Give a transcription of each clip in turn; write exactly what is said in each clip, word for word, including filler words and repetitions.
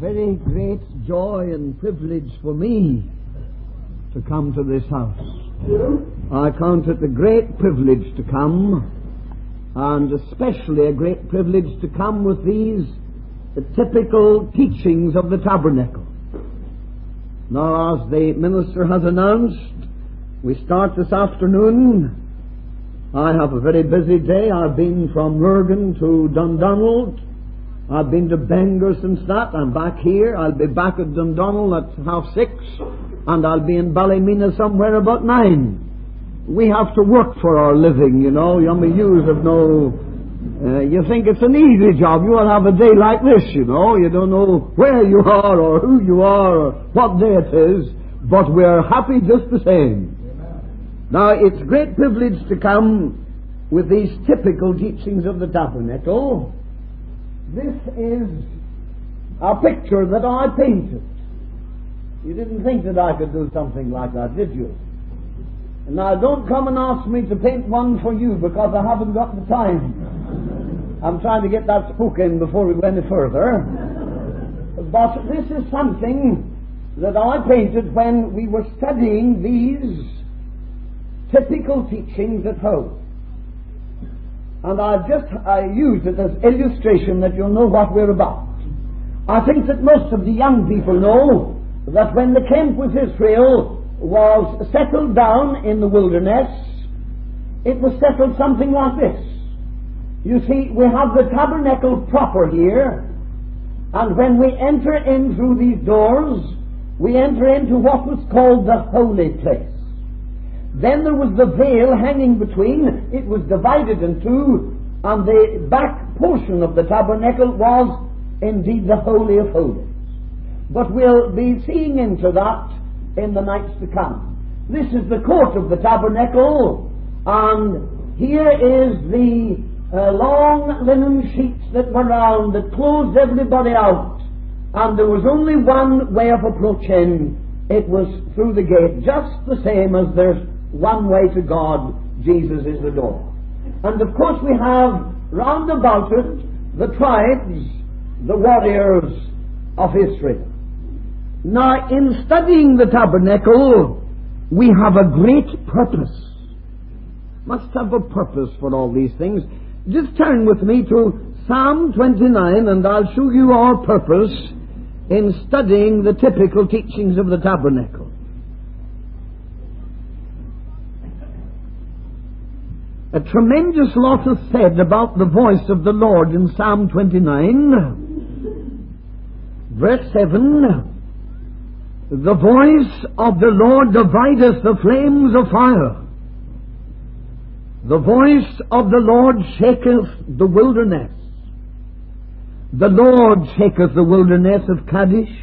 very great joy and privilege for me to come to this house. I count it a great privilege to come, and especially a great privilege to come with these the typical teachings of the tabernacle. Now, as the minister has announced, we start this afternoon. I have a very busy day. I've been from Lurgan to Dundonald. I've been to Bangor since that. I'm back here. I'll be back at Dundonald at half six, and I'll be in Ballymena somewhere about nine. We have to work for our living, you know. I mean, you have no... Uh, you think it's an easy job. You will have a day like this, you know. You don't know where you are or who you are or what day it is, but we're happy just the same. Now, it's a great privilege to come with these typical teachings of the tabernacle. This is a picture that I painted. You didn't think that I could do something like that, did you? And now, don't come and ask me to paint one for you, because I haven't got the time. I'm trying to get that spook in before we go any further. But this is something that I painted when we were studying these typical teachings at home. And I've just I used it as illustration that you'll know what we're about. I think that most of the young people know that when the camp with Israel was settled down in the wilderness, it was settled something like this. You see, we have the tabernacle proper here, and when we enter in through these doors, we enter into what was called the holy place. Then there was the veil hanging between. It was divided in two, and the back portion of the tabernacle was indeed the Holy of Holies. But we'll be seeing into that in the nights to come. This is the court of the tabernacle, and here is the uh, long linen sheets that were round that closed everybody out, and there was only one way of approaching. It was through the gate, just the same as there's one way to God. Jesus is the door. And of course we have round about it the tribes, the warriors of Israel. Now, in studying the tabernacle, we have a great purpose. Must have a purpose for all these things. Just turn with me to Psalm twenty-nine, and I'll show you our purpose in studying the typical teachings of the tabernacle. A tremendous lot is said about the voice of the Lord in Psalm twenty-nine. Verse seven, the voice of the Lord divideth the flames of fire. The voice of the Lord shaketh the wilderness. The Lord shaketh the wilderness of Kadesh.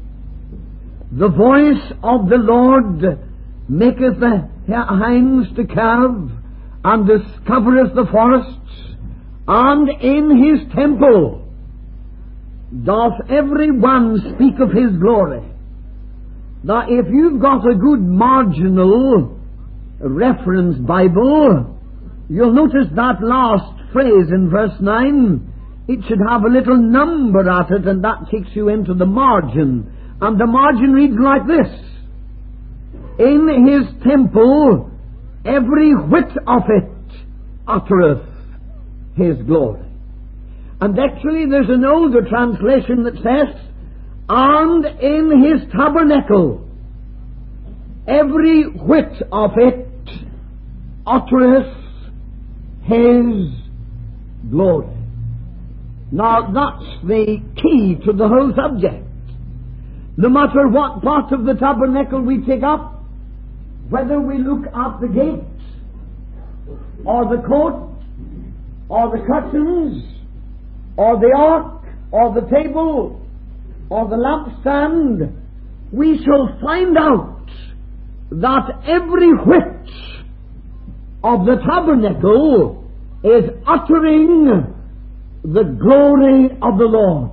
The voice of the Lord maketh the hinds to calve, and discovereth the forests, and in his temple doth every one speak of his glory. Now, if you've got a good marginal reference Bible, you'll notice that last phrase in verse nine. It should have a little number at it, and that takes you into the margin. And the margin reads like this: in his temple every whit of it uttereth his glory. And actually there's an older translation that says, and in his tabernacle every whit of it uttereth his glory. Now that's the key to the whole subject. No matter what part of the tabernacle we take up, whether we look at the gate, or the court, or the curtains, or the ark, or the table, or the lampstand, we shall find out that every whit of the tabernacle is uttering the glory of the Lord.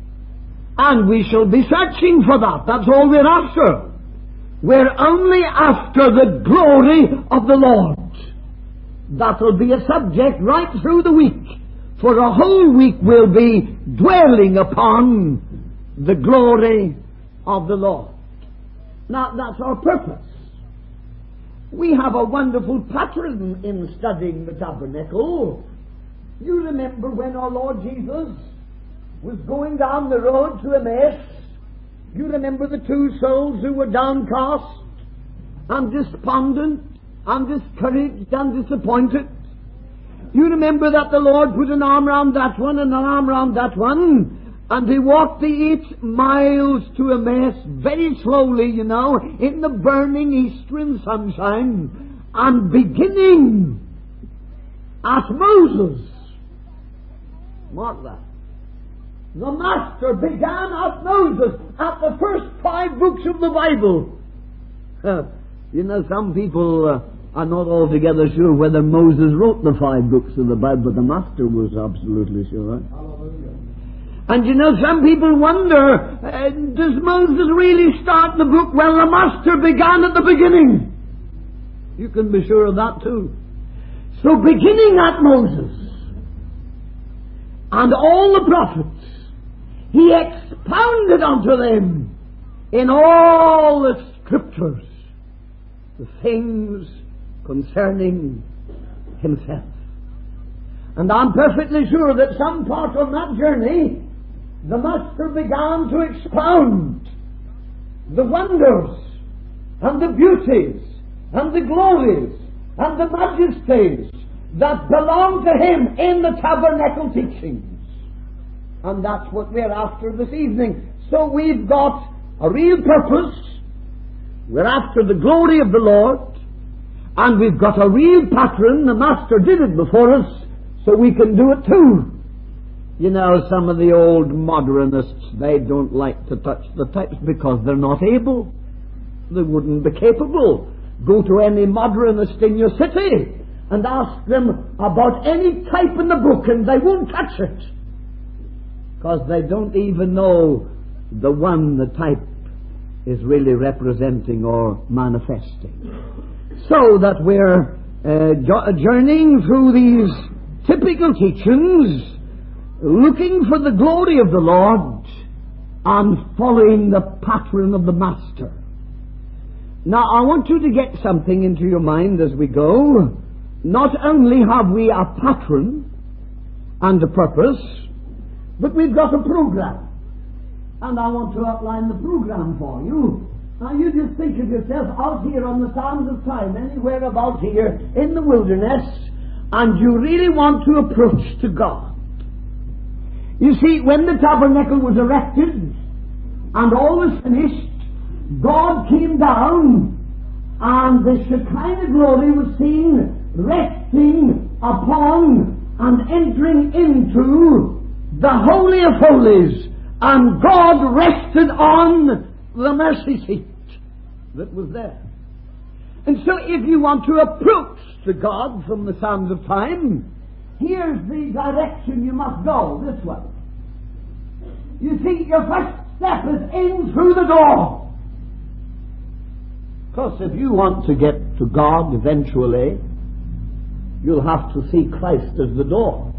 And we shall be searching for that. That's all we're after. We're only after the glory of the Lord. That'll be a subject right through the week. For a whole week we'll be dwelling upon the glory of the Lord. Now, that's our purpose. We have a wonderful pattern in studying the tabernacle. You remember when our Lord Jesus was going down the road to Emmaus. You remember the two souls who were downcast and despondent and discouraged and disappointed. You remember that the Lord put an arm round that one and an arm round that one, and he walked the eight miles to Emmaus very slowly, you know, in the burning eastern sunshine, and beginning at Moses. Mark that. The Master began at Moses, at the first five books of the Bible. Uh, you know, some people uh, are not altogether sure whether Moses wrote the five books of the Bible, but the Master was absolutely sure. Hallelujah. And you know, some people wonder, uh, does Moses really start the book? Well, the Master began at the beginning. You can be sure of that too. So beginning at Moses and all the prophets, he expounded unto them in all the Scriptures the things concerning himself. And I'm perfectly sure that some part on that journey, the Master began to expound the wonders and the beauties and the glories and the majesties that belong to him in the tabernacle teachings. And that's what we're after this evening. So we've got a real purpose. We're after the glory of the Lord. And we've got a real pattern. The Master did it before us, so we can do it too. You know, some of the old modernists, they don't like to touch the types because they're not able. They wouldn't be capable. Go to any modernist in your city and ask them about any type in the book and they won't touch it. Because they don't even know the one the type is really representing or manifesting. So that we're uh, journeying through these typical teachings, looking for the glory of the Lord and following the pattern of the Master. Now, I want you to get something into your mind as we go. Not only have we a pattern and a purpose, but we've got a program. And I want to outline the program for you. Now you just think of yourself out here on the sands of time, anywhere about here in the wilderness, and you really want to approach to God. You see, when the tabernacle was erected and all was finished, God came down and the Shekinah glory was seen resting upon and entering into the Holy of Holies, and God rested on the mercy seat that was there. And so if you want to approach to God from the sands of time, here's the direction you must go, this way. You see, your first step is in through the door. Because if you want to get to God eventually, you'll have to see Christ as the door.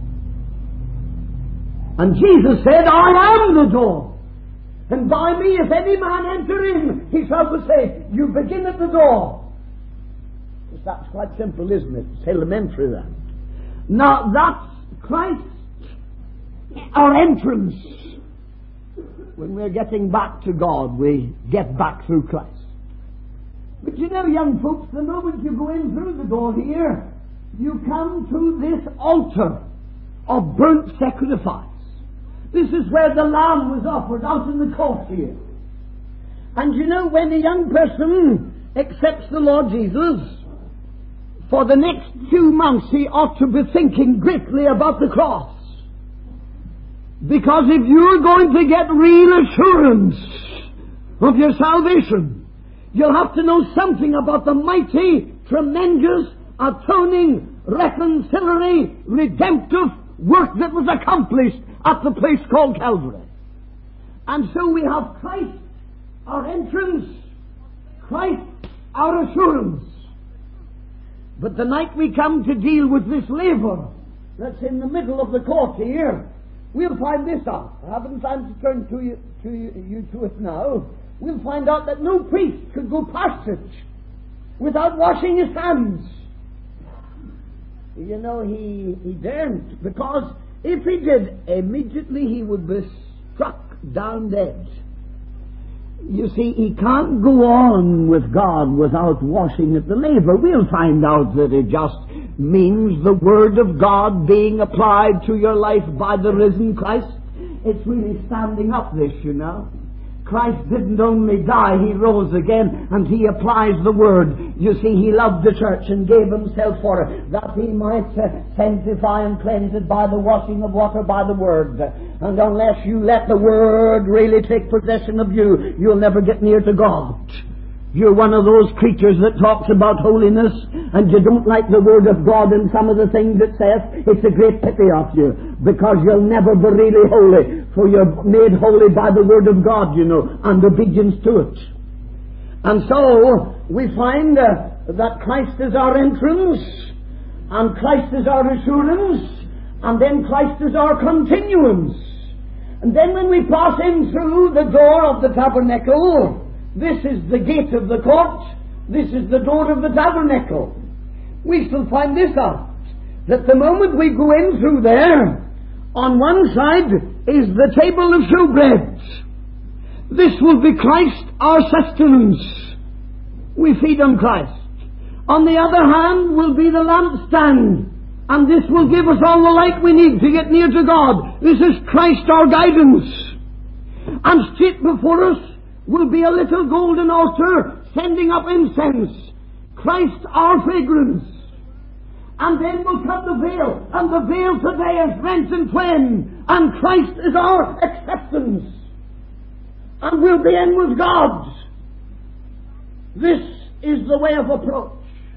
And Jesus said, I am the door. And by me, if any man enter in, he shall be saved. You begin at the door. That's quite simple, isn't it? It's elementary, that. Now, that's Christ, our entrance. When we're getting back to God, we get back through Christ. But you know, young folks, the moment you go in through the door here, you come to this altar of burnt sacrifice. This is where the lamb was offered out in the court here. And you know, when a young person accepts the Lord Jesus, for the next few months he ought to be thinking greatly about the cross. Because if you're going to get real assurance of your salvation, you'll have to know something about the mighty, tremendous, atoning, reconciliatory, redemptive work that was accomplished at the place called Calvary. And so we have Christ, our entrance, Christ, our assurance. But the night we come to deal with this laver that's in the middle of the court here, we'll find this out. I haven't time to turn to you to you, you to it now. We'll find out that no priest could go past it without washing his hands. You know, he, he daren't, because if he did, immediately he would be struck down dead. You see, he can't go on with God without washing at the laver. We'll find out that it just means the Word of God being applied to your life by the risen Christ. It's really standing up this, you know. Christ didn't only die, He rose again, and He applies the Word. You see, He loved the church and gave Himself for it, that He might uh, sanctify and cleanse it by the washing of water by the Word. And unless you let the Word really take possession of you, you'll never get near to God. You're one of those creatures that talks about holiness, and you don't like the Word of God and some of the things it says. It's a great pity of you, because you'll never be really holy, for you're made holy by the Word of God, you know, and obedience to it. And so, we find uh, that Christ is our entrance, and Christ is our assurance, and then Christ is our continuance. And then when we pass in through the door of the tabernacle, this is the gate of the court, this is the door of the tabernacle. We shall find this out, that the moment we go in through there, on one side is the table of showbread. This will be Christ, our sustenance. We feed on Christ. On the other hand will be the lampstand, and this will give us all the light we need to get near to God. This is Christ, our guidance. And straight before us will be a little golden altar sending up incense. Christ, our fragrance. And then will come the veil, and the veil today is rent in twain, and Christ is our acceptance. And we'll be in with God. This is the way of approach.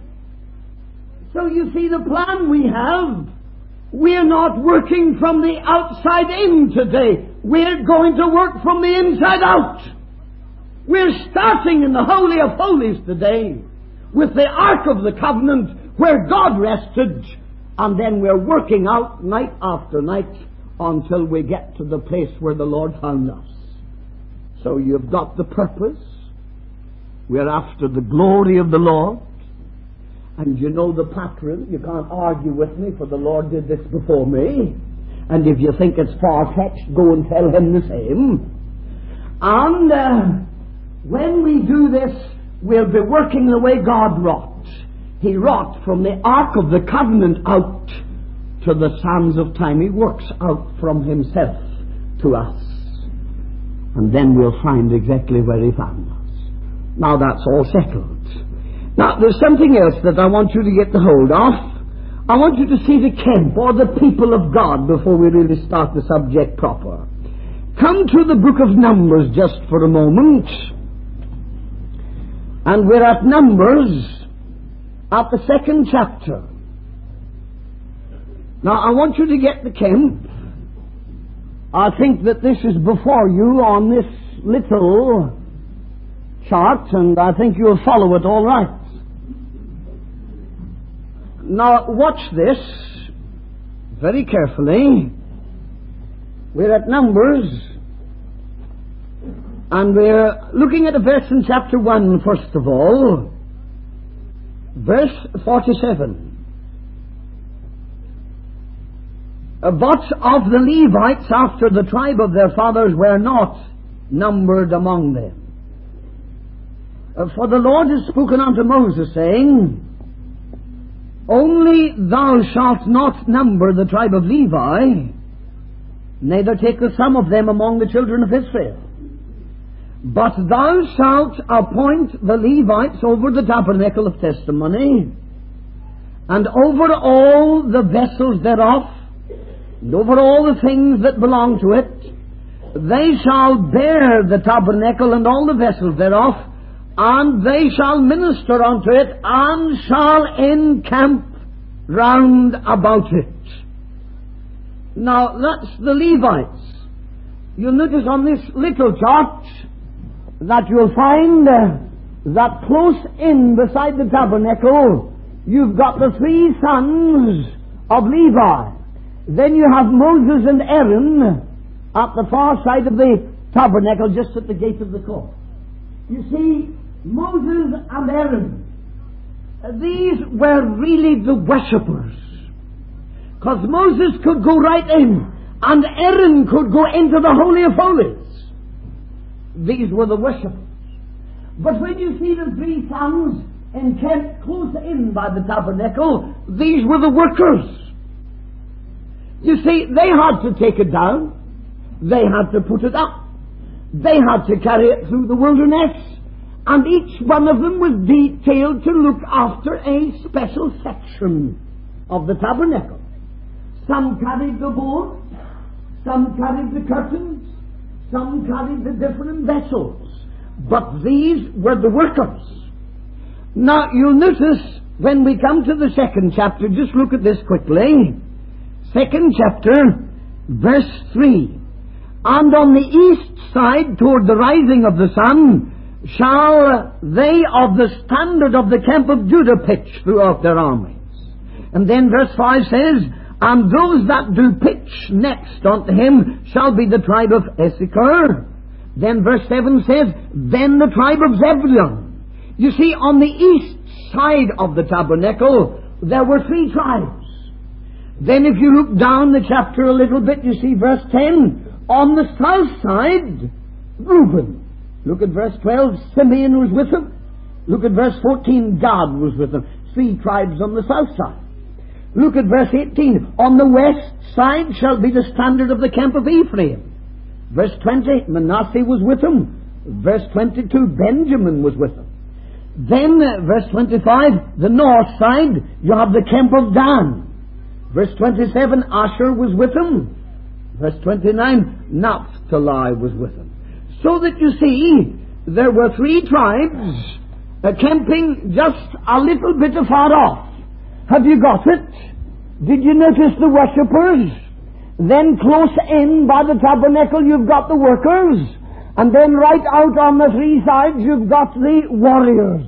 So you see the plan we have. We're not working from the outside in today. We're going to work from the inside out. We're starting in the Holy of Holies today with the Ark of the Covenant where God rested, and then we're working out night after night until we get to the place where the Lord found us. So you've got the purpose. We're after the glory of the Lord. And you know the pattern. You can't argue with me, for the Lord did this before me. And if you think it's far-fetched, go and tell Him the same. And uh, when we do this, we'll be working the way God wrought. He wrought from the Ark of the Covenant out to the sands of time. He works out from Himself to us. And then we'll find exactly where He found us. Now that's all settled. Now there's something else that I want you to get the hold of. I want you to see the camp, or the people of God, before we really start the subject proper. Come to the book of Numbers just for a moment. And we're at Numbers, at the second chapter. Now I want you to get the camp. I think that this is before you on this little chart, and I think you'll follow it all right. Now watch this very carefully. We're at Numbers, and we're looking at a verse in chapter one first of all. Verse forty-seven. But of the Levites after the tribe of their fathers were not numbered among them. For the Lord has spoken unto Moses, saying, Only thou shalt not number the tribe of Levi, neither take the sum of them among the children of Israel. But thou shalt appoint the Levites over the tabernacle of testimony, and over all the vessels thereof, and over all the things that belong to it. They shall bear the tabernacle and all the vessels thereof, and they shall minister unto it, and shall encamp round about it. Now that's the Levites. You'll notice on this little chart that you'll find uh, that close in beside the tabernacle you've got the three sons of Levi. Then you have Moses and Aaron at the far side of the tabernacle, just at the gate of the court. You see, Moses and Aaron, these were really the worshippers. Because Moses could go right in, and Aaron could go into the Holy of Holies. These were the worshippers. But when you see the three sons encamped close in by the tabernacle, these were the workers. You see, they had to take it down. They had to put it up. They had to carry it through the wilderness. And each one of them was detailed to look after a special section of the tabernacle. Some carried the board, some carried the curtains, some carried the different vessels. But these were the workers. Now, you'll notice when we come to the second chapter, just look at this quickly. Second chapter, verse three. And on the east side, toward the rising of the sun, shall they of the standard of the camp of Judah pitch throughout their armies. And then verse five says, and those that do pitch next unto him shall be the tribe of Issachar. Then verse seven says, then the tribe of Zebulun. You see, on the east side of the tabernacle, there were three tribes. Then if you look down the chapter a little bit, you see verse ten, on the south side, Reuben. Look at verse twelve, Simeon was with them. Look at verse fourteen, Gad was with them. Three tribes on the south side. Look at verse eighteen, on the west side shall be the standard of the camp of Ephraim. Verse twenty, Manasseh was with them. Verse twenty-two, Benjamin was with them. Then, uh, verse twenty-five, the north side, you have the camp of Dan. Verse twenty-seven, Asher was with them. Verse twenty-nine, Naphtali was with them. So that you see, there were three tribes uh, camping just a little bit afar off. Have you got it? Did you notice the worshippers? Then close in by the tabernacle you've got the workers. And then right out on the three sides you've got the warriors.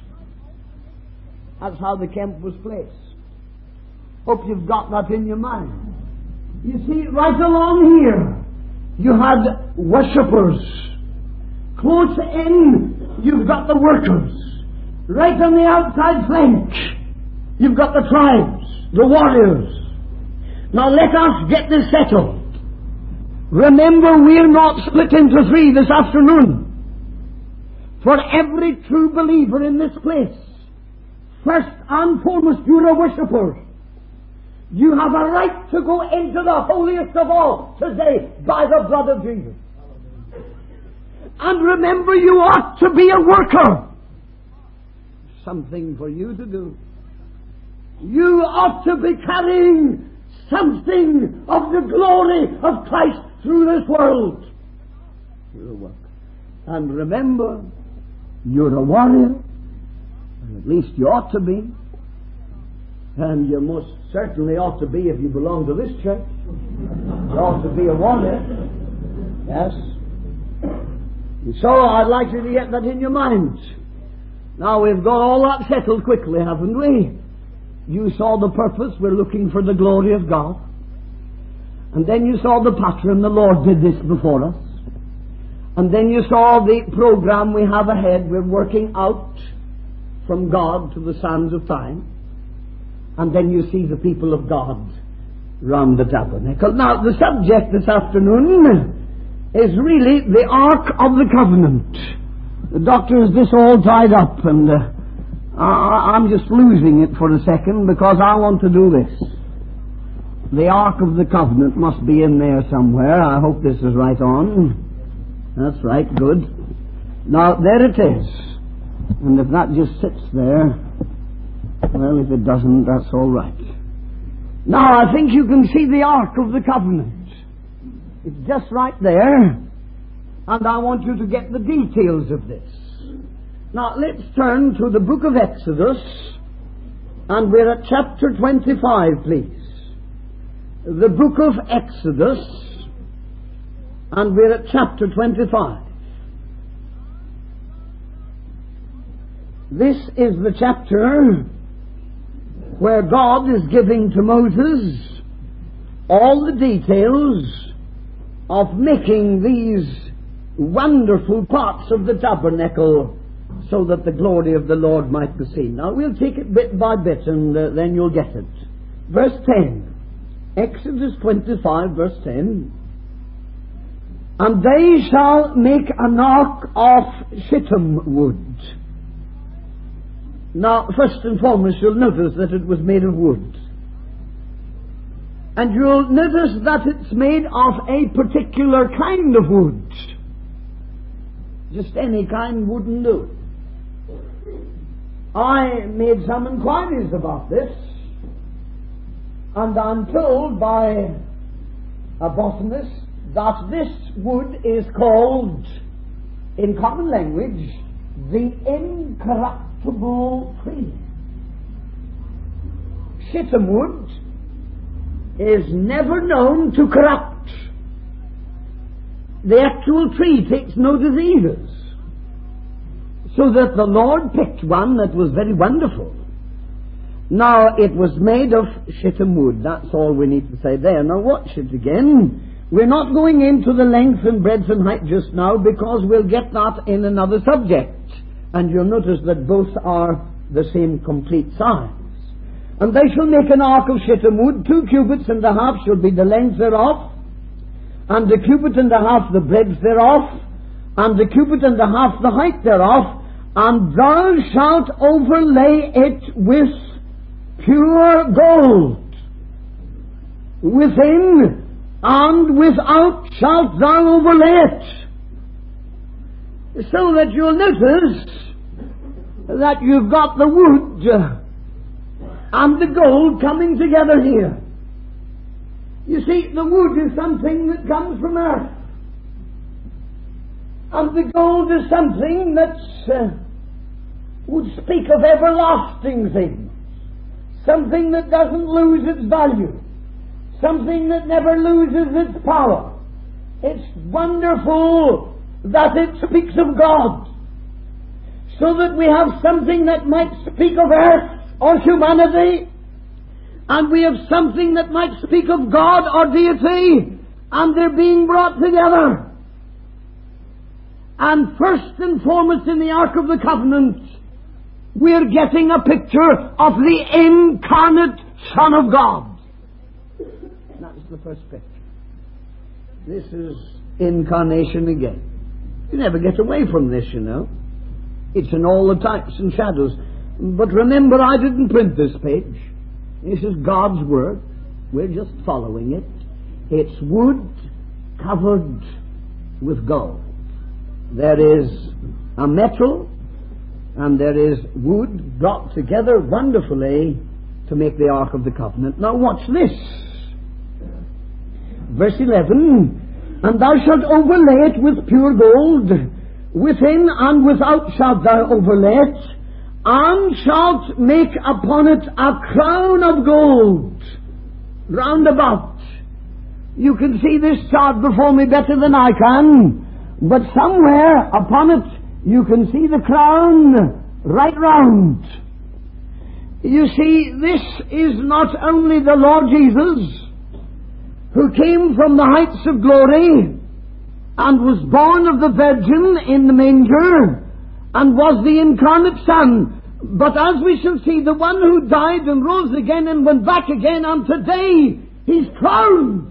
That's how the camp was placed. Hope you've got that in your mind. You see, right along here you had worshippers. Close in you've got the workers. Right on the outside flank you've got the tribes, the warriors. Now let us get this settled. Remember, we're not split into three this afternoon. For every true believer in this place, first and foremost, you're a worshipper. You have a right to go into the holiest of all today by the blood of Jesus. And remember, you ought to be a worker. Something for you to do. You ought to be carrying something of the glory of Christ through this world. You're a worker. And remember, you're a warrior. Or at least you ought to be. And you most certainly ought to be if you belong to this church. You ought to be a warrior. Yes. And so I'd like you to get that in your minds. Now we've got all that settled quickly, haven't we? You saw the purpose. We're looking for the glory of God. And then you saw the pattern. The Lord did this before us. And then you saw the program we have ahead. We're working out from God to the sands of time. And then you see the people of God round the tabernacle. Now, the subject this afternoon is really the Ark of the Covenant. The doctor is this all tied up, and uh, I, I'm just losing it for a second because I want to do this. The Ark of the Covenant must be in there somewhere. I hope this is right on. That's right, good. Now, there it is. And if that just sits there, well, if it doesn't, that's all right. Now, I think you can see the Ark of the Covenant. It's just right there. And I want you to get the details of this. Now, let's turn to the book of Exodus. And we're at chapter twenty-five, please. The book of Exodus. And we're at chapter twenty-five. This is the chapter where God is giving to Moses all the details of making these wonderful parts of the tabernacle so that the glory of the Lord might be seen. Now we'll take it bit by bit, and uh, then you'll get it. Verse ten. Exodus twenty-five, verse ten. And they shall make an ark of shittim wood. Now, first and foremost, you'll notice that it was made of wood. And you'll notice that it's made of a particular kind of wood. Just any kind wouldn't do. I made some inquiries about this, and I'm told by a botanist that this wood is called, in common language, the incorruptible tree. Shittim wood is never known to corrupt. The actual tree takes no diseases. So that the Lord picked one that was very wonderful. Now, it was made of shittim wood. That's all we need to say there. Now, watch it again. We're not going into the length and breadth and height just now, because we'll get that in another subject. And you'll notice that both are the same complete size. And they shall make an ark of shittim wood. Two cubits and a half shall be the length thereof, and a cubit and a half the breadth thereof, and a cubit and a half the height thereof. And thou shalt overlay it with pure gold. Within and without shalt thou overlay it. So that you'll notice that you've got the wood and the gold coming together here. You see, the wood is something that comes from earth. And the gold is something that uh, would speak of everlasting things. Something that doesn't lose its value. Something that never loses its power. It's wonderful that it speaks of God. So that we have something that might speak of earth or humanity. And we have something that might speak of God or deity. And they're being brought together. And first and foremost in the Ark of the Covenant, we're getting a picture of the incarnate Son of God. That's the first picture. This is incarnation again. You never get away from this, you know. It's in all the types and shadows. But remember, I didn't print this page. This is God's Word. We're just following it. It's wood covered with gold. There is a metal and there is wood brought together wonderfully to make the Ark of the Covenant. Now watch this. Verse eleven. And thou shalt overlay it with pure gold. Within and without shalt thou overlay it. And shalt make upon it a crown of gold round about. You can see this chart before me better than I can. But somewhere upon it you can see the crown right round. You see, this is not only the Lord Jesus, who came from the heights of glory and was born of the Virgin in the manger and was the incarnate Son, but as we shall see, the one who died and rose again and went back again, and today he's crowned.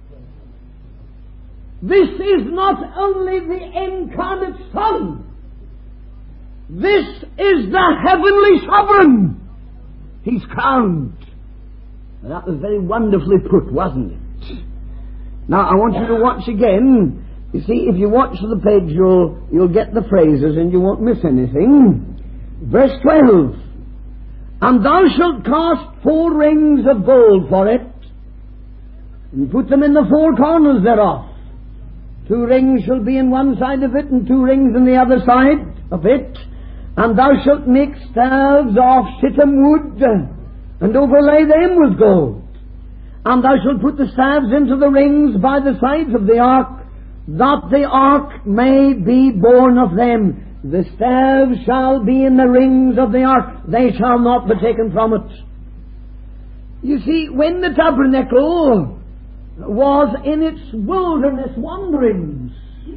This is not only the incarnate Son. This is the heavenly sovereign. He's crowned. That was very wonderfully put, wasn't it? Now I want you to watch again. You see, if you watch the page, you'll, you'll get the phrases and you won't miss anything. Verse twelve. And thou shalt cast four rings of gold for it, and put them in the four corners thereof. Two rings shall be in one side of it, and two rings in the other side of it. And thou shalt make staves of shittim wood, and overlay them with gold. And thou shalt put the staves into the rings by the sides of the ark, that the ark may be borne of them. The staves shall be in the rings of the ark, they shall not be taken from it. You see, when the tabernacle was in its wilderness wanderings.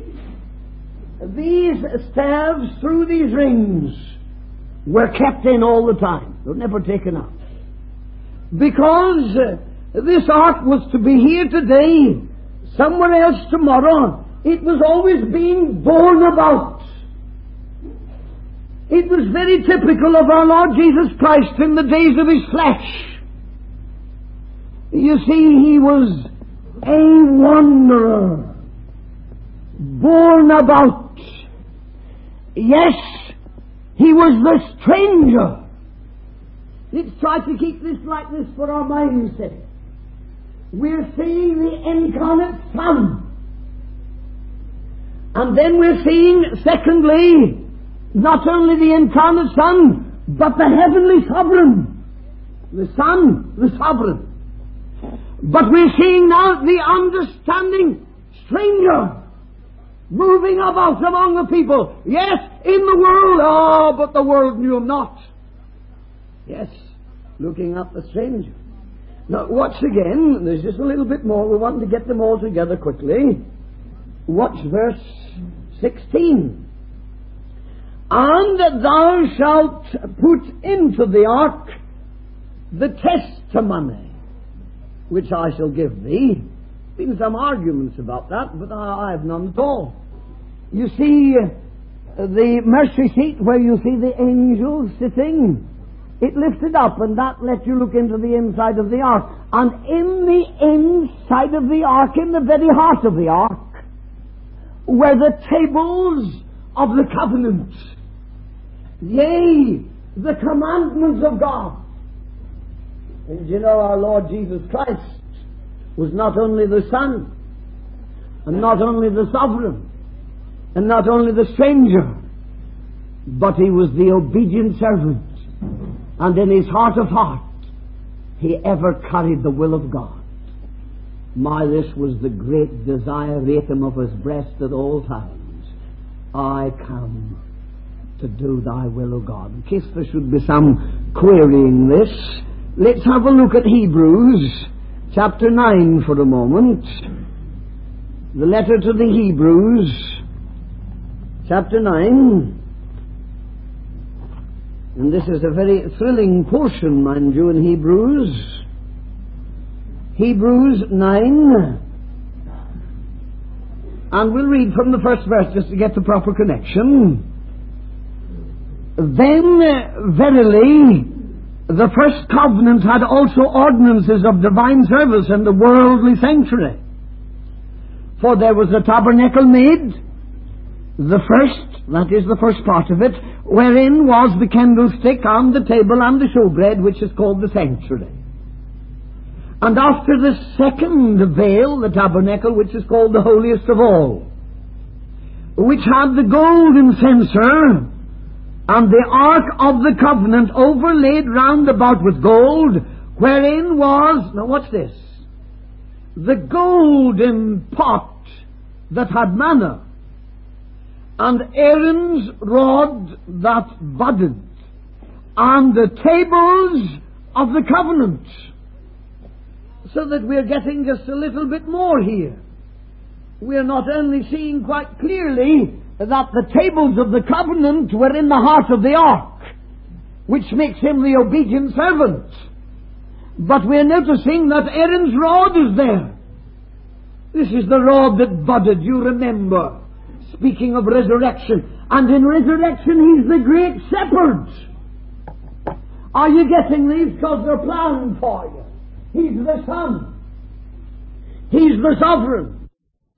These staves through these rings were kept in all the time. They were never taken out. Because uh, this ark was to be here today, somewhere else tomorrow, it was always being borne about. It was very typical of our Lord Jesus Christ in the days of His flesh. You see, He was a wanderer, borne about. Yes, He was the stranger. Let's try to keep this like this for our mind's sake. We're seeing the incarnate Son. And then we're seeing, secondly, not only the incarnate Son, but the heavenly sovereign. The Son, the sovereign. But we're seeing now the understanding stranger moving about among the people. Yes, in the world, oh, but the world knew Him not. Yes, looking at the stranger. Now, watch again. There's just a little bit more. We want to get them all together quickly. Watch verse sixteen. And thou shalt put into the ark the testimony which I shall give thee. Been some arguments about that, but I have none at all. You see, uh, the mercy seat where you see the angels sitting, it lifted up, and that let you look into the inside of the ark. And in the inside of the ark, in the very heart of the ark, were the tables of the covenant. Yea, the commandments of God. And you know, our Lord Jesus Christ was not only the Son, and not only the sovereign, and not only the stranger, but He was the obedient servant. And in His heart of heart, He ever carried the will of God. My, this was the great desiratum of His breast at all times. I come to do Thy will, O God. In case there should be some querying this, let's have a look at Hebrews chapter nine for a moment. The letter to the Hebrews, chapter nine. And this is a very thrilling portion, mind you, in Hebrews. Hebrews nine. And we'll read from the first verse just to get the proper connection. Then, verily, the first covenant had also ordinances of divine service and the worldly sanctuary. For there was a tabernacle made, the first, that is the first part of it, wherein was the candlestick and the table and the showbread, which is called the sanctuary. And after the second veil, the tabernacle, which is called the holiest of all, which had the golden censer, and the ark of the covenant overlaid round about with gold, wherein was, now what's this? The golden pot that had manna, and Aaron's rod that budded, and the tables of the covenant. So that we're getting just a little bit more here. We're not only seeing quite clearly that the tables of the covenant were in the heart of the ark, which makes him the obedient servant, but we're noticing that Aaron's rod is there. This is the rod that budded, you remember, speaking of resurrection. And in resurrection he's the great shepherd. Are you getting these? Because they're planned for you. He's the Son. He's the sovereign.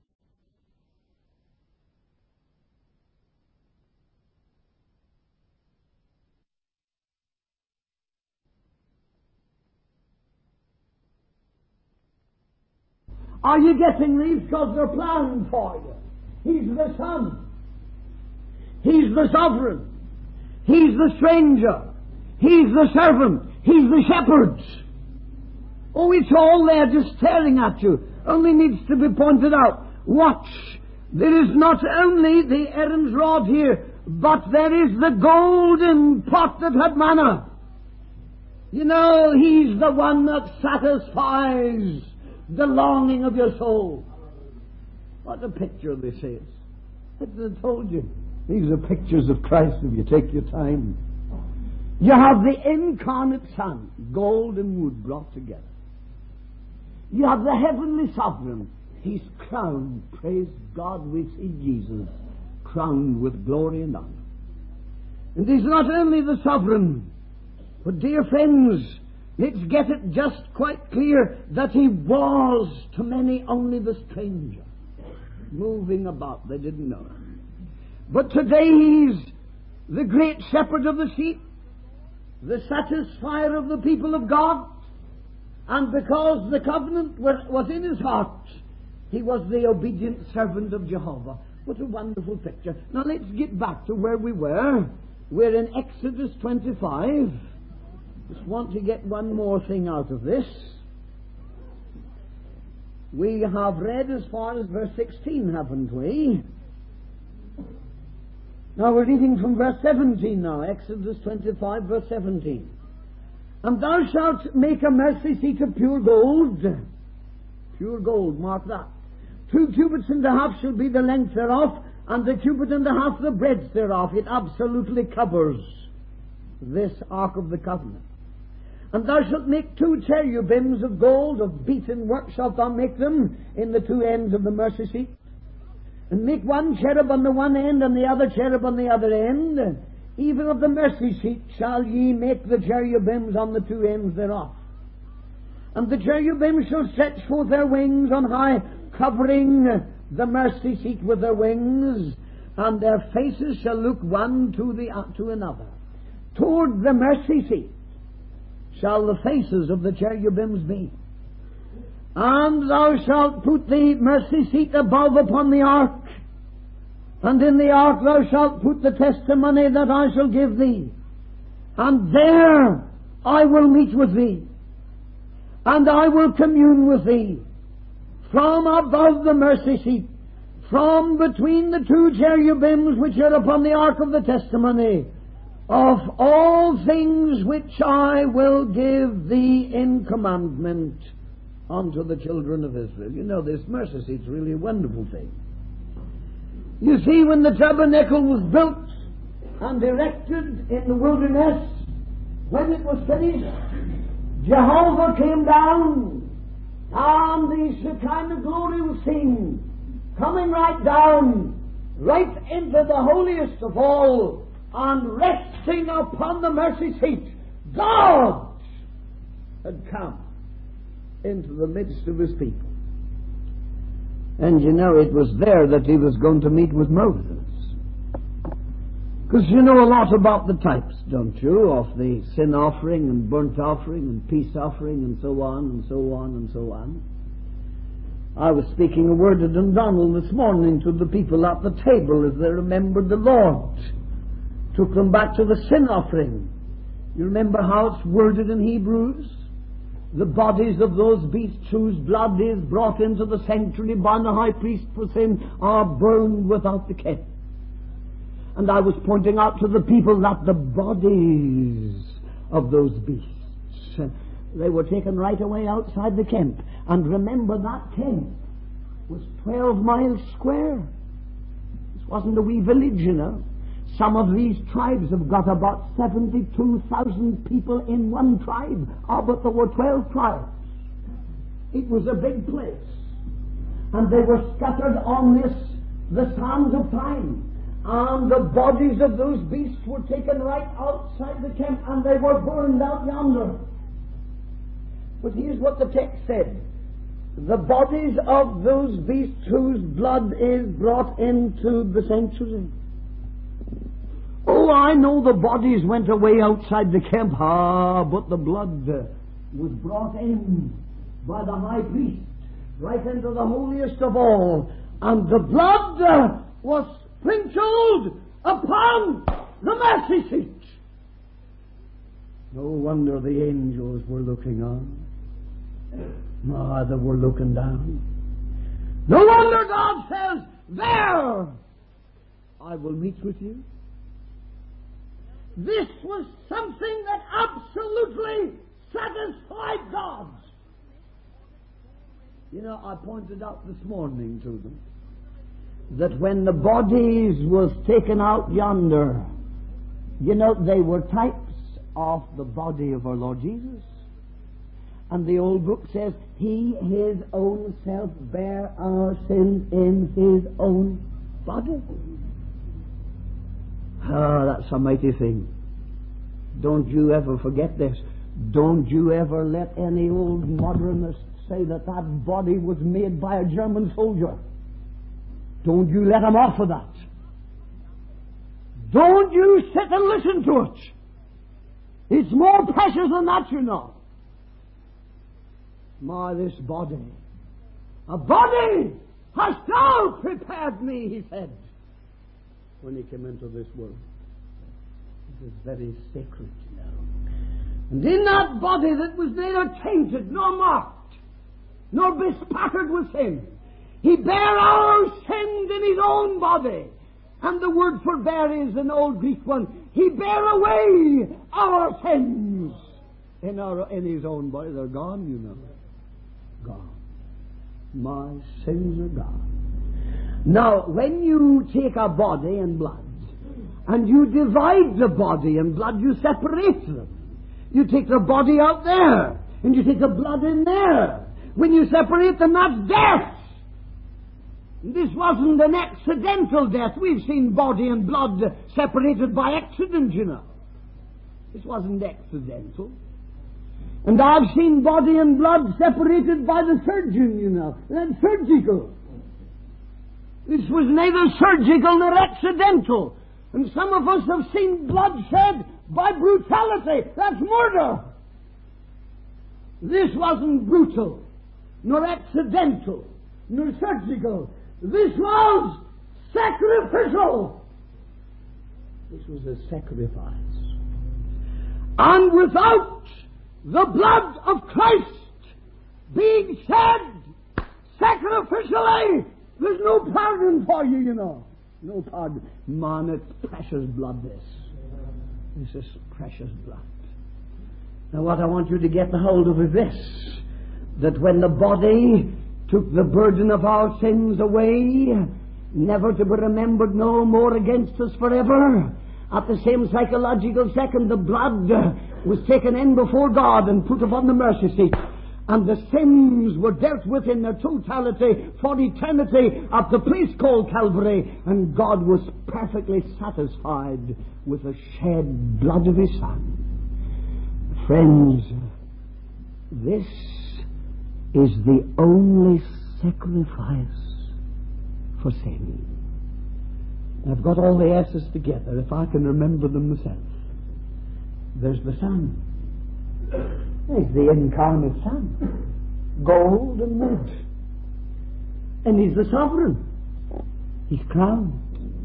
Are you getting these? Because they're planned for you. He's the Son. He's the sovereign. He's the stranger. He's the servant. He's the shepherd. Oh, it's all there just staring at you. Only needs to be pointed out. Watch. There is not only the Aaron's rod here, but there is the golden pot that had manna. You know, he's the one that satisfies the longing of your soul. What a picture this is. I told you, these are pictures of Christ if you take your time. You have the incarnate Son, gold and wood brought together. You have the heavenly sovereign. He's crowned, praise God, we see Jesus crowned with glory and honor. And he's not only the sovereign, but dear friends, let's get it just quite clear that he was to many only the stranger, moving about. They didn't know him. But today he's the great shepherd of the sheep, the satisfier of the people of God, and because the covenant was in his heart, he was the obedient servant of Jehovah. What a wonderful picture. Now let's get back to where we were. We're in Exodus twenty-five. Just want to get one more thing out of this. We have read as far as verse sixteen, haven't we? Now we're reading from verse seventeen now. Exodus twenty-five, verse seventeen. And thou shalt make a mercy seat of pure gold. Pure gold, mark that. Two cubits and a half shall be the length thereof, and the cubit and a half the breadth thereof. It absolutely covers this Ark of the Covenant. And thou shalt make two cherubims of gold, of beaten work shalt thou make them, in the two ends of the mercy seat. And make one cherub on the one end, and the other cherub on the other end. Even of the mercy seat shall ye make the cherubims on the two ends thereof. And the cherubim shall stretch forth their wings on high, covering the mercy seat with their wings, and their faces shall look one to the uh, to another. Toward the mercy seat shall the faces of the cherubims be. And thou shalt put the mercy seat above upon the ark, and in the ark thou shalt put the testimony that I shall give thee. And there I will meet with thee, and I will commune with thee. From above the mercy seat, from between the two cherubims which are upon the ark of the testimony, of all things which I will give thee in commandment unto the children of Israel. You know, this mercy seat's really a wonderful thing. You see, when the tabernacle was built and erected in the wilderness, when it was finished, Jehovah came down, and the Shekinah glory was seen, coming right down, right into the holiest of all, and resting upon the mercy seat. God had come into the midst of his people. And you know, it was there that he was going to meet with Moses. Because you know a lot about the types, don't you, of the sin offering and burnt offering and peace offering and so on and so on and so on. I was speaking a word to Dundonald this morning to the people at the table as they remembered the Lord. Took them back to the sin offering. You remember how it's worded in Hebrews? The bodies of those beasts whose blood is brought into the sanctuary by the high priest for sin are burned without the camp. And I was pointing out to the people that the bodies of those beasts, they were taken right away outside the camp. And remember, that camp was twelve miles square. This wasn't a wee village, you know. Some of these tribes have got about seventy-two thousand people in one tribe. Oh, but there were twelve tribes. It was a big place. And they were scattered on this, the sands of time. And the bodies of those beasts were taken right outside the camp, and they were burned out yonder. But here's what the text said. The bodies of those beasts whose blood is brought into the sanctuary. Oh, I know the bodies went away outside the camp. Ah, but the blood was brought in by the high priest right into the holiest of all. And the blood was sprinkled upon the mercy seat. No wonder the angels were looking on. Ah, they were looking down. No wonder God says, there I will meet with you. This was something that absolutely satisfied God. You know, I pointed out this morning to them that when the bodies was taken out yonder, you know, they were types of the body of our Lord Jesus. And the old book says, He, His own self, bare our sins in His own body. Ah, that's a mighty thing. Don't you ever forget this. Don't you ever let any old modernist say that that body was made by a German soldier. Don't you let him off of that. Don't you sit and listen to it. It's more precious than that, you know. My, this body, a body hast thou prepared me, he said, when he came into this world. It is very sacred, you know. And in that body that was neither tainted nor marked, nor bespattered with sin, he bare our sins in his own body. And the word for bear is an old Greek one. He bare away our sins in, our, in his own body. They're gone, you know. Gone. My sins are gone. Now, when you take a body and blood, and you divide the body and blood, you separate them. You take the body out there, and you take the blood in there. When you separate them, that's death. This wasn't an accidental death. We've seen body and blood separated by accident, you know. This wasn't accidental. And I've seen body and blood separated by the surgeon, you know. That's surgical. This was neither surgical nor accidental. And some of us have seen blood shed by brutality. That's murder. This wasn't brutal, nor accidental, nor surgical. This was sacrificial. This was a sacrifice. And without the blood of Christ being shed sacrificially, there's no pardon for you, you know. No pardon. Man, it's precious blood, this. This is precious blood. Now what I want you to get the hold of is this, that when the body took the burden of our sins away, never to be remembered no more against us forever, at the same psychological second the blood was taken in before God and put upon the mercy seat, and the sins were dealt with in their totality for eternity at the place called Calvary, and God was perfectly satisfied with the shed blood of His Son. Friends, this is the only sacrifice for sin. I've got all the S's together, if I can remember them myself. There's the Son. He's the incarnate Son. Gold and wood. And He's the sovereign. He's crowned.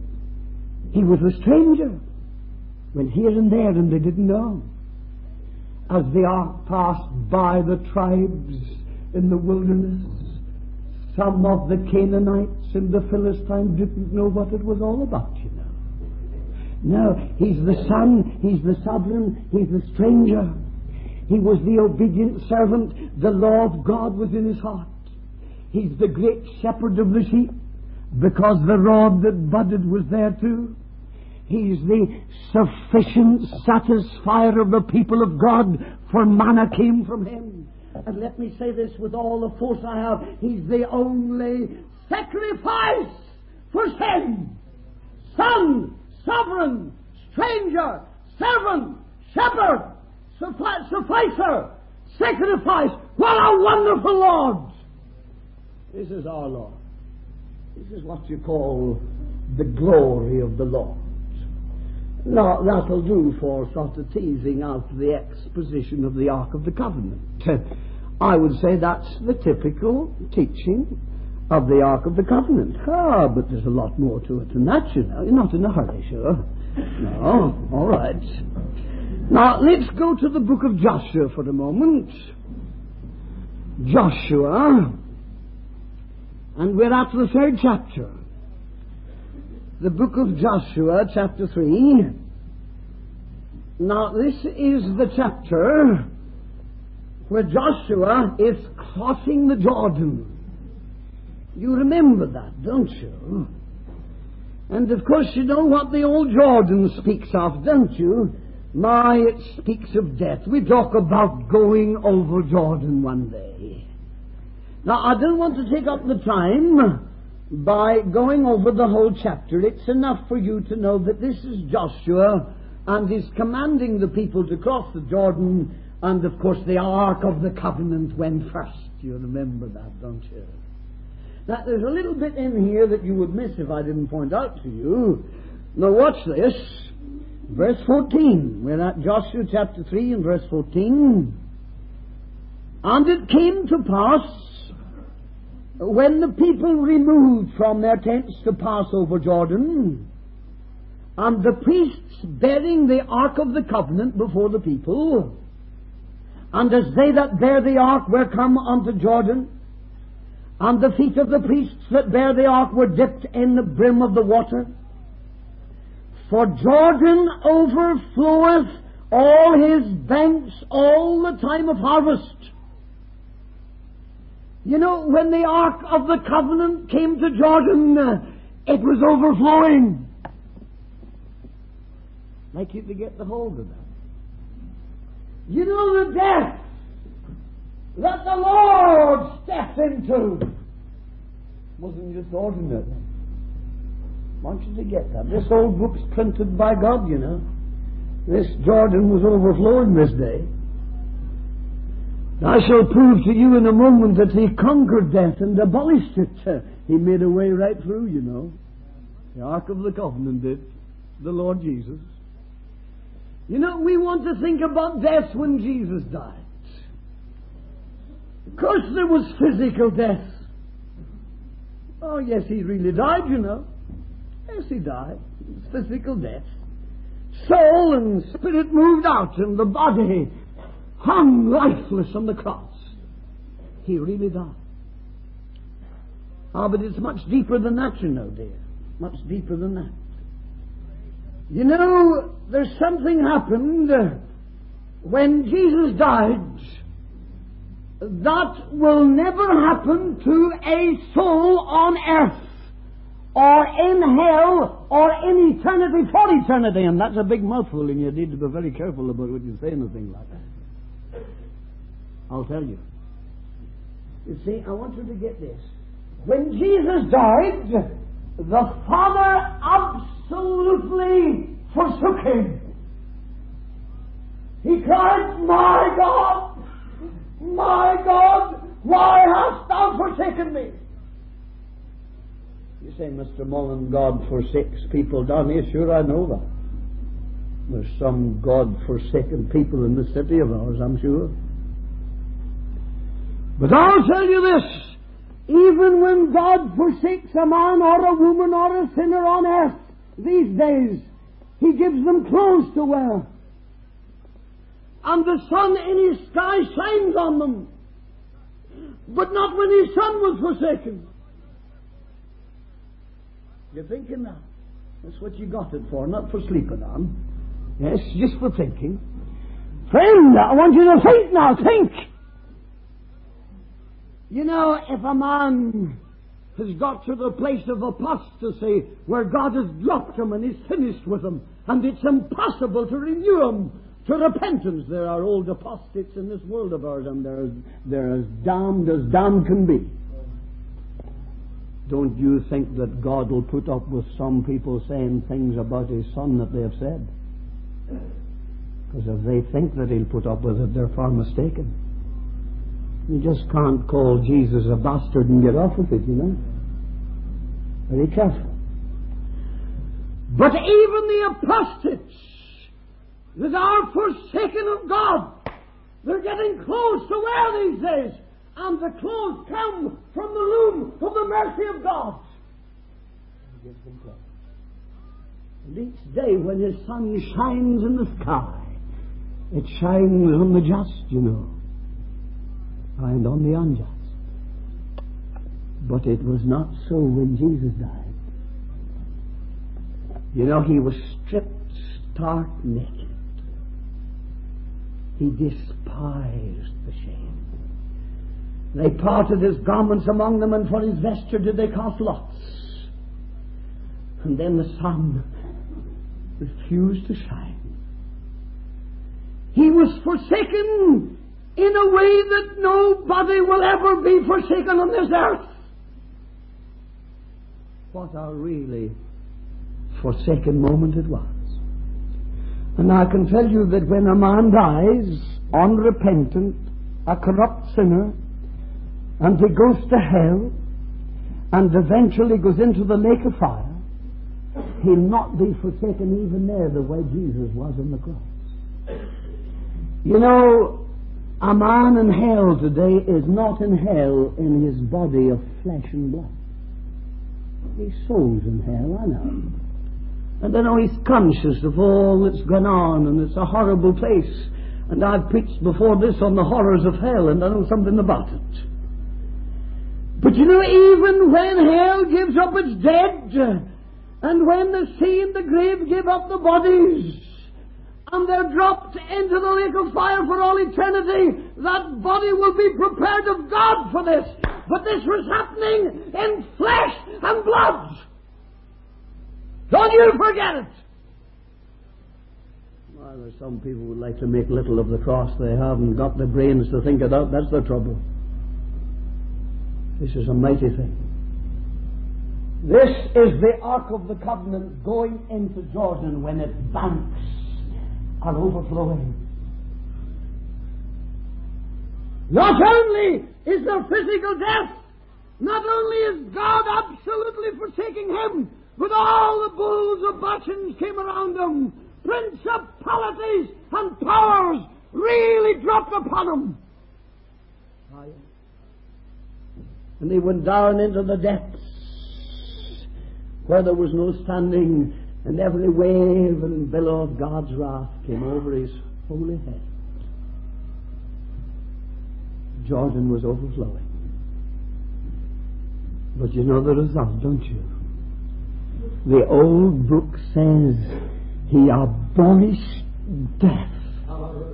He was a stranger. Went here and there and they didn't know. As the ark passed by the tribes in the wilderness, some of the Canaanites and the Philistines didn't know what it was all about, you know. No, He's the Son, He's the sovereign, He's the stranger. He was the obedient servant. The law of God was in His heart. He's the great shepherd of the sheep, because the rod that budded was there too. He's the sufficient satisfier of the people of God, for manna came from Him. And let me say this with all the force I have. He's the only sacrifice for sin. Son, sovereign, stranger, servant, shepherd, suffi- sufficer, sacrifice. What a wonderful Lord! This is our Lord. This is what you call the glory of the Lord. Now, that'll do for sort of teasing out the exposition of the Ark of the Covenant. I would say that's the typical teaching of the Ark of the Covenant. Ah, but there's a lot more to it than that, you know. You're not in a hurry, sure. No, all right. Now, let's go to the book of Joshua for a moment. Joshua, and we're at the third chapter. The book of Joshua, chapter three. Now, this is the chapter where Joshua is crossing the Jordan. You remember that, don't you? And of course you know what the old Jordan speaks of, don't you? My, it speaks of death. We talk about going over Jordan one day. Now, I don't want to take up the time by going over the whole chapter. It's enough for you to know that this is Joshua, and he's commanding the people to cross the Jordan, and of course the Ark of the Covenant went first. You remember that, don't you? Now, there's a little bit in here that you would miss if I didn't point out to you. Now, watch this. Verse fourteen. We're at Joshua chapter three and verse fourteen. And it came to pass, when the people removed from their tents to pass over Jordan, and the priests bearing the Ark of the Covenant before the people, and as they that bear the Ark were come unto Jordan, and the feet of the priests that bear the Ark were dipped in the brim of the water, for Jordan overfloweth all his banks all the time of harvest. You know, when the Ark of the Covenant came to Jordan, uh, it was overflowing. I'd like you to get the hold of that. You know, the death that the Lord stepped into wasn't just ordinary. I want you to get that. This old book's printed by God, you know. This Jordan was overflowing this day. I shall prove to you in a moment that he conquered death and abolished it. He made a way right through, you know. The Ark of the Covenant did. The Lord Jesus. You know, we want to think about death when Jesus died. Of course there was physical death. Oh yes, he really died, you know. Yes, he died. It was physical death. Soul and spirit moved out, and the body hung lifeless on the cross. He really died. Ah, but it's much deeper than that, you know, dear. Much deeper than that. You know, there's something happened uh, when Jesus died that will never happen to a soul on earth, or in hell, or in eternity for eternity. And that's a big mouthful, and you need to be very careful about what you say in a thing like that. I'll tell you. You see, I want you to get this. When Jesus died, the Father absolutely forsook him. He cried, "My God, my God, why hast thou forsaken me?" You say, "Mister Mullen, God forsakes people down here." Sure, I know that. There's some God-forsaken people in the city of ours, I'm sure. But I'll tell you this, even when God forsakes a man or a woman or a sinner on earth these days, He gives them clothes to wear. And the sun in His sky shines on them. But not when His Son was forsaken. You're thinking that? That's what you got it for, not for sleeping on. Yes, just for thinking. Friend, I want you to think now, think! You know, if a man has got to the place of apostasy where God has dropped him and is finished with him, and it's impossible to renew him to repentance. There are old apostates in this world of ours, and they're, they're as damned as damned can be. Don't you think that God will put up with some people saying things about His Son that they have said? Because if they think that He'll put up with it, they're far mistaken. You just can't call Jesus a bastard and get off with it, you know. Very careful. But even the apostates that are forsaken of God, they're getting clothes to wear these days. And the clothes come from the loom of the mercy of God. He gives them clothes. And each day when His sun shines in the sky, it shines on the just, you know, and on the unjust. But it was not so when Jesus died. You know, He was stripped stark naked. He despised the shame. They parted his garments among them, and for his vesture did they cast lots. And then the sun refused to shine. He was forsaken in a way that nobody will ever be forsaken on this earth. What a really forsaken moment it was. And I can tell you that when a man dies, unrepentant, a corrupt sinner, and he goes to hell, and eventually goes into the lake of fire, he'll not be forsaken even there the way Jesus was on the cross. You know, a man in hell today is not in hell in his body of flesh and blood. His soul's in hell, I know. And I know he's conscious of all that's gone on, and it's a horrible place. And I've preached before this on the horrors of hell, and I know something about it. But you know, even when hell gives up its dead, and when the sea and the grave give up the bodies, and they're dropped into the lake of fire for all eternity, that body will be prepared of God for this. But this was happening in flesh and blood. Don't you forget it. Well, there's some people who would like to make little of the cross. They haven't got the brains to think it out. That's the trouble. This is a mighty thing. This is the Ark of the Covenant going into Jordan when its banks are overflowing. Not only is there physical death, not only is God absolutely forsaking him, but all the bulls of Bashan came around him. Principalities and powers really dropped upon him. And they went down into the depths where there was no standing, and every wave and billow of God's wrath came over his holy head. Jordan was overflowing. But you know the result, don't you? The old book says he abolished death.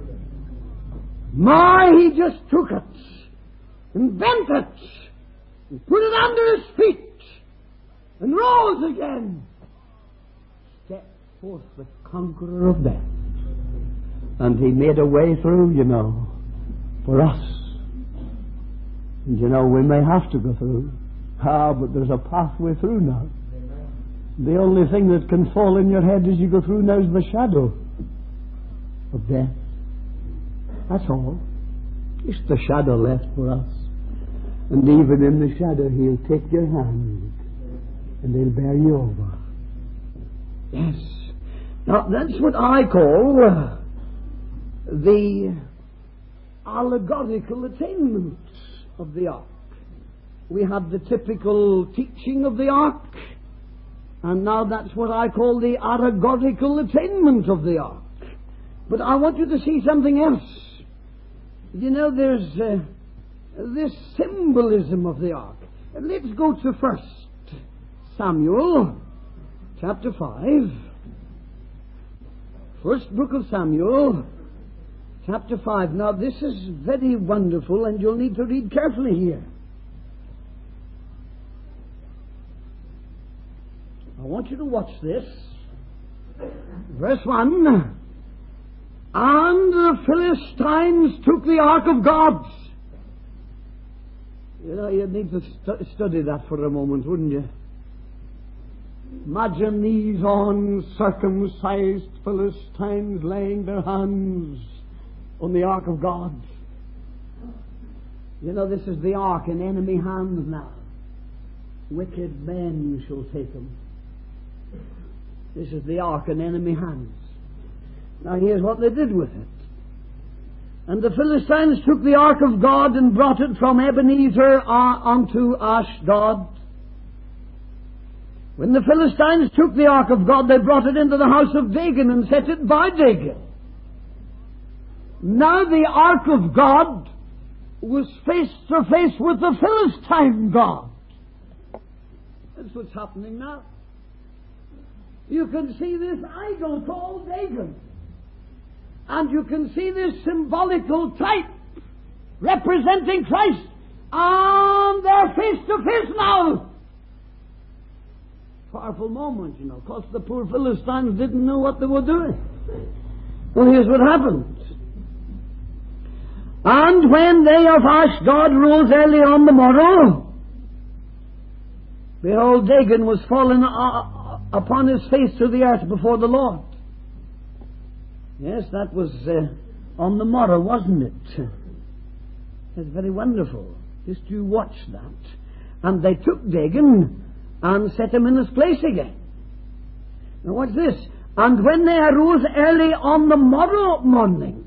My, he just took it and bent it and put it under his feet and rose again. Stepped forth the conqueror of death. And he made a way through, you know, for us. And you know, we may have to go through. Ah, but there's a pathway through now. The only thing that can fall in your head as you go through now is the shadow of death. That's all. It's the shadow left for us. And even in the shadow, he'll take your hand and he'll bear you over. Yes. Now, that's what I call uh, the allegorical attainment of the ark. We have the typical teaching of the ark, and now that's what I call the allegorical attainment of the ark. But I want you to see something else. You know, there's uh, this symbolism of the ark. Let's go to First Samuel, chapter five. First book of Samuel, chapter five. Now, this is very wonderful, and you'll need to read carefully here. I want you to watch this. Verse one. And the Philistines took the ark of God. You know, you'd need to stu- study that for a moment, wouldn't you? Imagine these uncircumcised Philistines laying their hands on the ark of God. You know, this is the ark in enemy hands now. Wicked men shall take them. This is the ark in enemy hands. Now here's what they did with it. And the Philistines took the ark of God and brought it from Ebenezer unto Ashdod. When the Philistines took the ark of God, they brought it into the house of Dagon and set it by Dagon. Now the ark of God was face to face with the Philistine God. That's what's happening now. You can see this idol called Dagon. And you can see this symbolical type representing Christ And they're face to face now. Powerful moment, you know. Of course, the poor Philistines didn't know what they were doing. Well, here's what happened. And when they of Ashdod rose early on the morrow, behold, Dagon was fallen upon his face to the earth before the Lord. Yes, that was uh, on the morrow, wasn't it? It's very wonderful. Just you watch that. And they took Dagon and set him in his place again. Now what's this? And when they arose early on the morrow morning.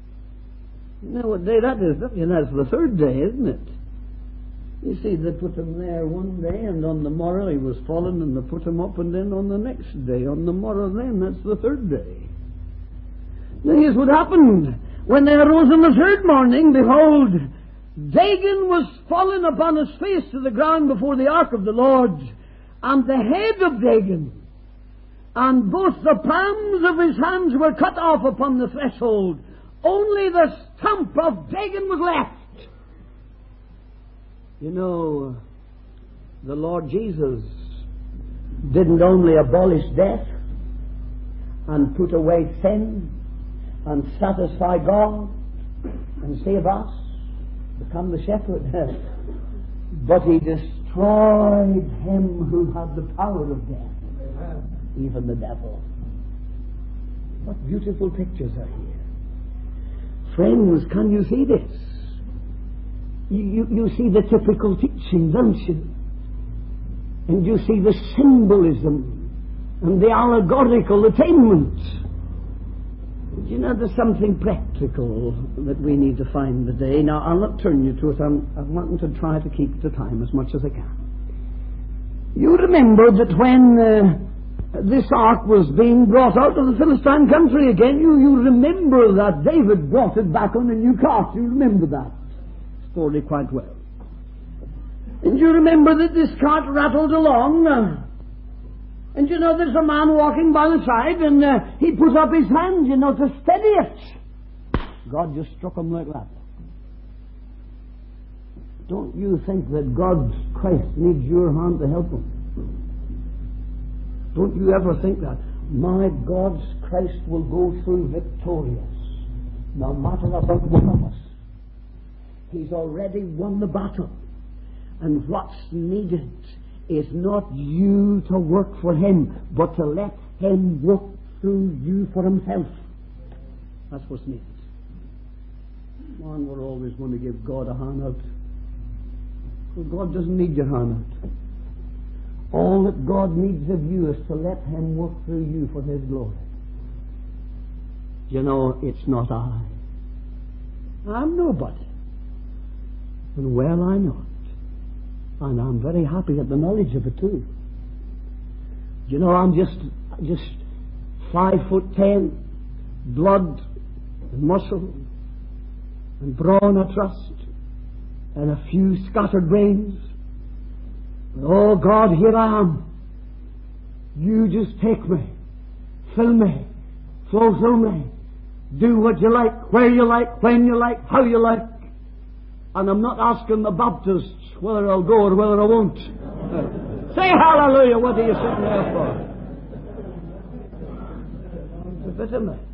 You know what day that is? You know, it's the third day, isn't it? You see, they put him there one day, and on the morrow he was fallen, and they put him up, and then on the next day, on the morrow then, that's the third day. Now here's what happened. When they arose on the third morning, behold, Dagon was fallen upon his face to the ground before the ark of the Lord, and the head of Dagon, and both the palms of his hands were cut off upon the threshold. Only the stump of Dagon was left. You know, the Lord Jesus didn't only abolish death and put away sin and satisfy God and save us, become the shepherd, but he destroyed him who had the power of death, even the devil. What beautiful pictures are here. Friends, can you see this? You, you, you see the typical teaching, don't you? And you see the symbolism and the allegorical attainment. But you know, there's something practical that we need to find today. Now, I'll not turn you to it. I'm, I'm wanting to try to keep the time as much as I can. You remember that when uh, this ark was being brought out of the Philistine country again, you, you remember that David brought it back on a new cart. You remember that story quite well. And you remember that this cart rattled along, uh, and you know there's a man walking by the side, and uh, he put up his hand, you know, to steady it. God just struck him like that. Don't you think that God, Christ, needs your hand to help him? Don't you ever think that? My God's Christ will go through victorious, no matter about one of us. He's already won the battle. And what's needed is not you to work for him, but to let him work through you for himself. That's what's needed. Man, we're always going to give God a hand out. Well, God doesn't need your hand out. All that God needs of you is to let him work through you for his glory. You know, it's not I. I'm nobody. And well I know it. And I'm very happy at the knowledge of it too. You know, I'm just just five foot ten, blood and muscle and brawn, I trust, and a few scattered brains. Oh God, here I am. You just take me, fill me, flow through me, do what you like, where you like, when you like, how you like. And I'm not asking the Baptists whether I'll go or whether I won't. Say hallelujah, what are you sitting there for? It's a bit of me.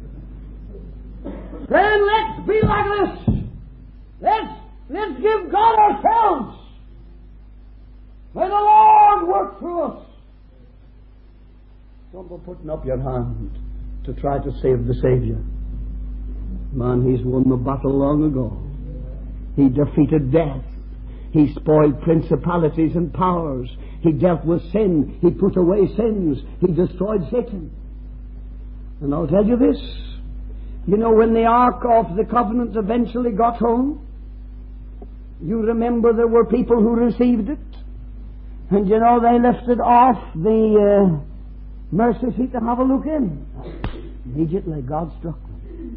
Then let's be like this. Let's, let's give God ourselves. May the Lord work through us. Don't go putting up your hand to try to save the Savior. Man, he's won the battle long ago. He defeated death. He spoiled principalities and powers. He dealt with sin. He put away sins. He destroyed Satan. And I'll tell you this. You know, when the Ark of the Covenant eventually got home, you remember there were people who received it. And you know, they lifted off the uh, mercy seat to have a look in. Immediately God struck them.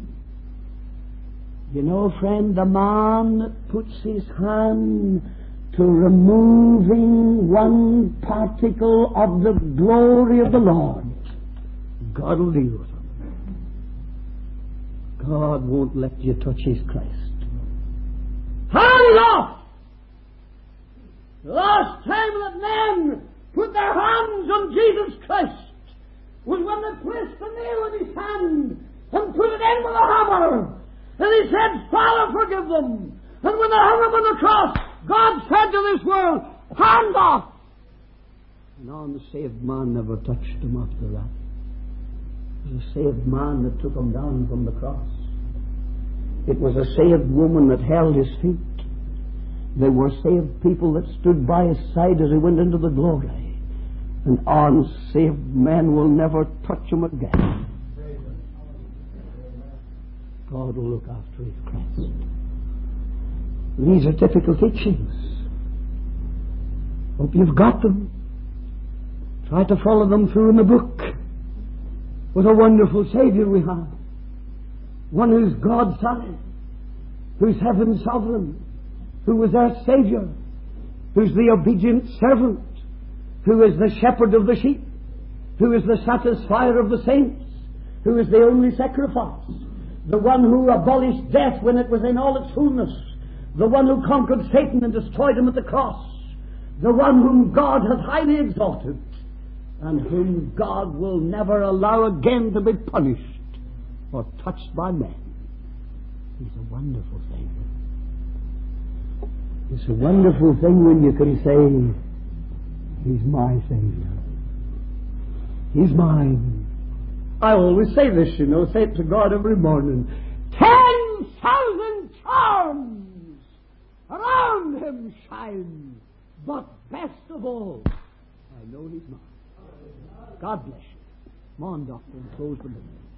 You know, friend, the man that puts his hand to removing one particle of the glory of the Lord, God will deal with him. God won't let you touch his Christ. Hand off! The last time that men put their hands on Jesus Christ was when they placed the nail in his hand and put it in with a hammer. And he said, Father, forgive them. And when they hung him on the cross, God said to this world, hands off. And the unsaved man never touched him after that. It was a saved man that took him down from the cross. It was a saved woman that held his feet. They were saved people that stood by his side as he went into the glory. And unsaved men will never touch him again. God will look after his crest. These are typical teachings. Hope you've got them. Try to follow them through in the book. What a wonderful Savior we have. One who's God's Son, who's heaven's sovereign, who was our Savior, who's the obedient servant, who is the shepherd of the sheep, who is the satisfier of the saints, who is the only sacrifice, the one who abolished death when it was in all its fullness, the one who conquered Satan and destroyed him at the cross, the one whom God hath highly exalted, and whom God will never allow again to be punished or touched by men. He's a wonderful thing. It's a wonderful thing when you can say, He's my Savior. He's mine. I always say this, you know, say it to God every morning. Ten thousand charms around him shine, but best of all, I know He's mine. God bless you. Come on, Doctor, and close the book.